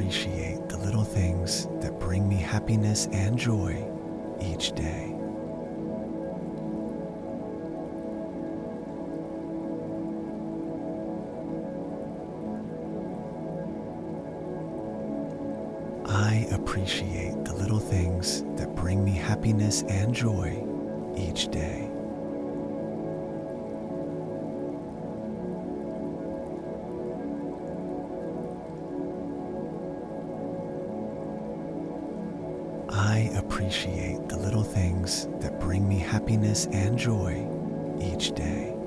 appreciate the little things that bring me happiness and joy each day. I appreciate the little things that bring me happiness and joy each day. I appreciate the little things that bring me happiness and joy each day.